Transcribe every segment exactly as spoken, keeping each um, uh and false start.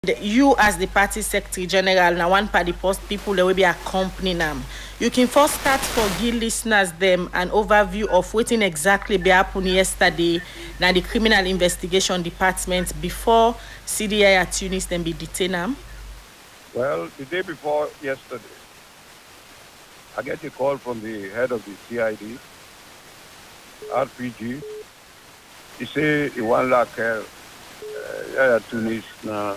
and you as the party secretary general, now one party post people that will be accompanying them. You can first start for give listeners them an overview of what exactly be happened yesterday now the criminal investigation department before C D I at Tunis then be detained them. Well, the day before yesterday, I get a call from the head of the C I D, R P G. He say he want like uh, uh, Tunis na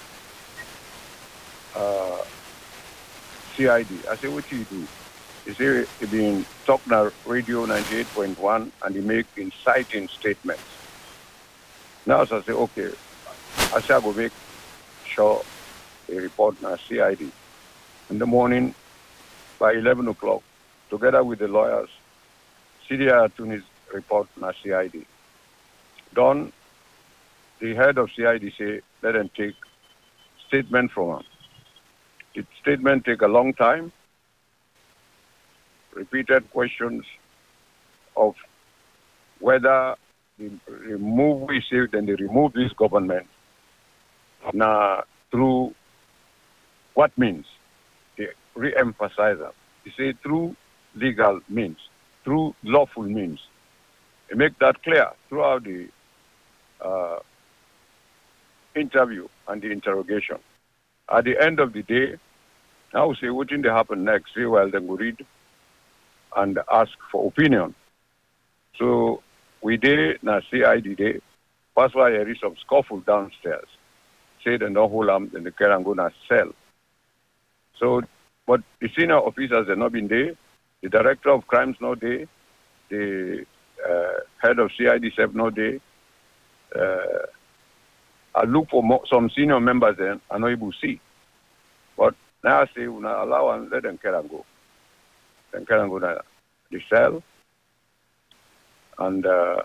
uh, C I D. I say, what do you do? He say he been talking on radio ninety-eight point one and he make inciting statements. Now so I say, okay, I say I go make sure a report na C I D. In the morning, by eleven o'clock, together with the lawyers, C D I Tunis report na C I D. Done, the head of C I D say, let them take statement from him. The statement take a long time, repeated questions of whether the, the move we say, then they remove this government now through what means? They re-emphasize that. They say through legal means, through lawful means. They make that clear throughout the uh, interview and the interrogation. At the end of the day, I will say what did happen next. Say, well, then we read and ask for opinion. So we did na C I D day. That's why there is some scuffle downstairs. Say they don't hold them, then they carry and go na cell. So, but the senior officers have not been there. The director of crimes not there. The uh, head of C I D have not there. Uh, I look for more, some senior members then I'm not able to see. But now I say, we not allow and let them carry and go. Then carry and go to the cell. And uh,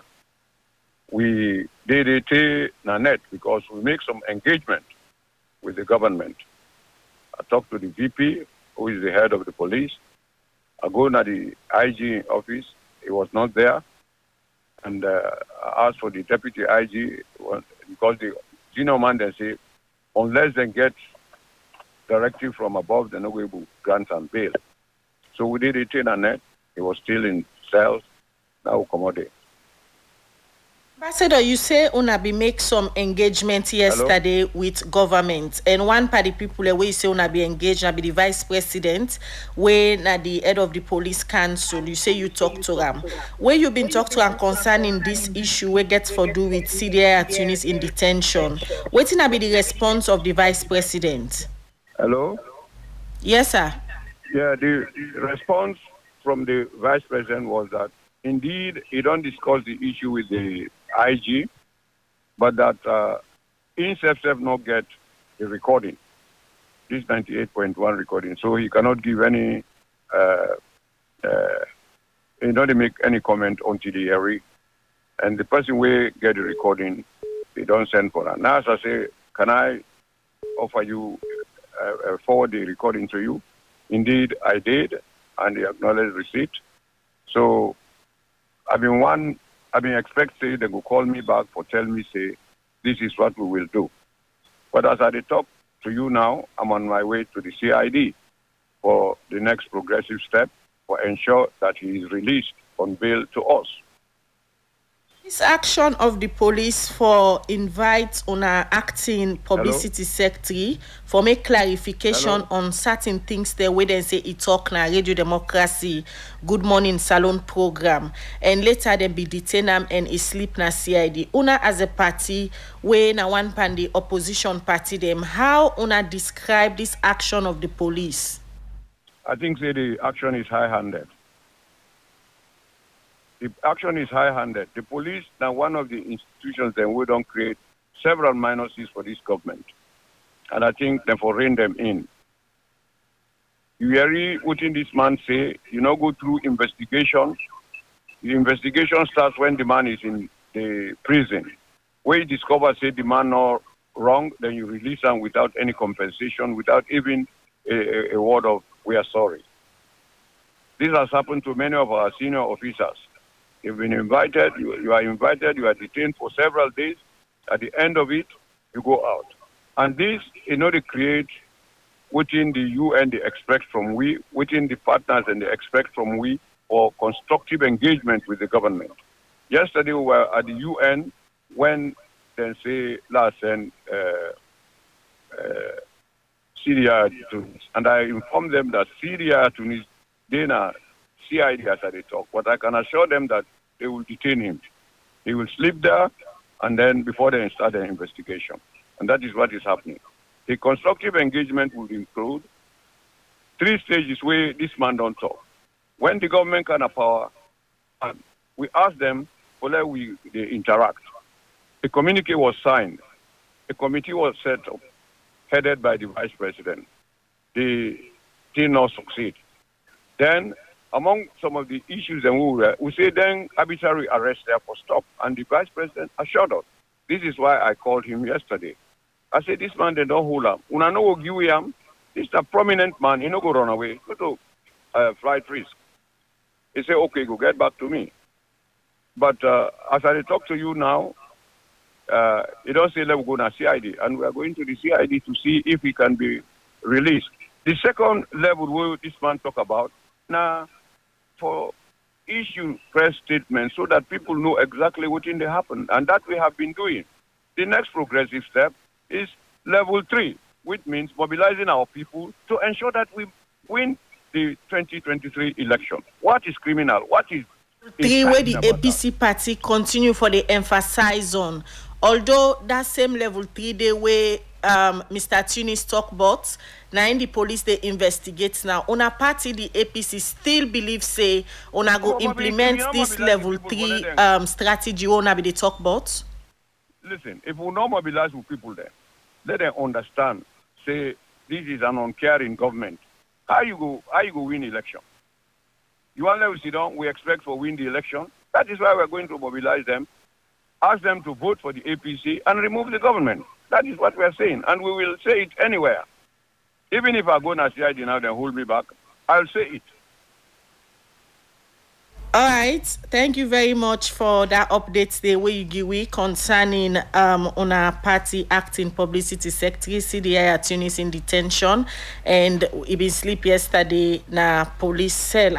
we did it in net because we make some engagement with the government. I talked to the V P, who is the head of the police. I go to the I G office. He was not there. And uh, I asked for the deputy I G because the senior man then say, unless they get directive from above, they're not going to grant and bail. So we did it in a net. He was still in cells. Now we come out there. Ambassador, you say una be make some engagement yesterday Hello? with government, and one party people the way you say una be engaged, na be the vice president, where na the head of the police council. You say you talk to them. Where you been talk to them concerning this issue, where gets for do with C D I at Tunis in detention. What na be the response of the vice president? Hello? Yes, sir. Yeah, the response from the vice president was that indeed he don't discuss the issue with the I G, but that uh, I N S E F have not get the recording, this ninety-eight point one recording, so he cannot give any, uh, uh, he don't make any comment until the hearing, and the person will get the recording, they don't send for that. Now, as I say, can I offer you, uh, uh, forward the recording to you? Indeed, I did, and they acknowledged receipt. So, I've been one, I've been expecting they will call me back for tell me, say, this is what we will do. But as I talk to you now, I'm on my way to the C I D for the next progressive step for ensure that he is released on bail to us. This action of the police for invite on our acting publicity Hello? secretary for make clarification Hello? on certain things there where they say it talk na Radio Democracy Good Morning Salon program, and later they be detained and is sleep na C I D. Una as a party where na one pan the opposition party them, how una describe this action of the police? I think say the action is high-handed. The action is high-handed. The police now one of the institutions that we don't create several minuses for this government. And I think therefore rein them in. You hear what this man say, you know, go through investigation. The investigation starts when the man is in the prison. Where you discover, say, the man not wrong, then you release him without any compensation, without even a, a, a word of, we are sorry. This has happened to many of our senior officers. You've been invited, you, you are invited, you are detained for several days. At the end of it, you go out. And this, in order to create within the U N they expect from we, within the partners and they expect from we for constructive engagement with the government. Yesterday we were at the U N when they say last and uh, uh, Syria, Tunis, and I informed them that Syria, Tunis, Dana, C I D as they talk, but I can assure them that they will detain him. He will sleep there, and then before they start the investigation. And that is what is happening. The constructive engagement will include three stages where this man don't talk. When the government can have power, and we ask them for let we they interact. A communique was signed. A committee was set up, headed by the vice president. The did not succeed. Then, among some of the issues, and we, were, we say then arbitrary arrest therefore stop. And the vice president assured us. This is why I called him yesterday. I said, this man, they don't hold him. Una no give him. This is a prominent man. He no go run away. Go to uh, flight risk. He said, okay, go get back to me. But uh, as I talk to you now, uh, he don't say, let me go to C I D. And we are going to the C I D to see if he can be released. The second level where this man talk about, now, for issue press statements so that people know exactly what in there happened. And that we have been doing. The next progressive step is level three, which means mobilizing our people to ensure that we win the twenty twenty-three election. What is criminal? What is three where the A P C that? Party continue for the emphasize on, although that same level three day where um, Mister Tunis talk about, now in the police they investigate now. On a party the A P C still believe say on a go implement this level three um, strategy on a be they talk about. Listen, if we not mobilize with people there, let them understand. Say this is an uncaring government. How you go? How you go win election? You want to sit down? We expect to win the election. That is why we are going to mobilize them, ask them to vote for the A P C and remove the government. That is what we are saying, and we will say it anywhere. Even if I go to C I D now, then hold me back. I'll say it. All right, thank you very much for that update the way you give we concerning um on our party acting publicity secretary C D I Tunis in detention, and he been sleep yesterday na police cell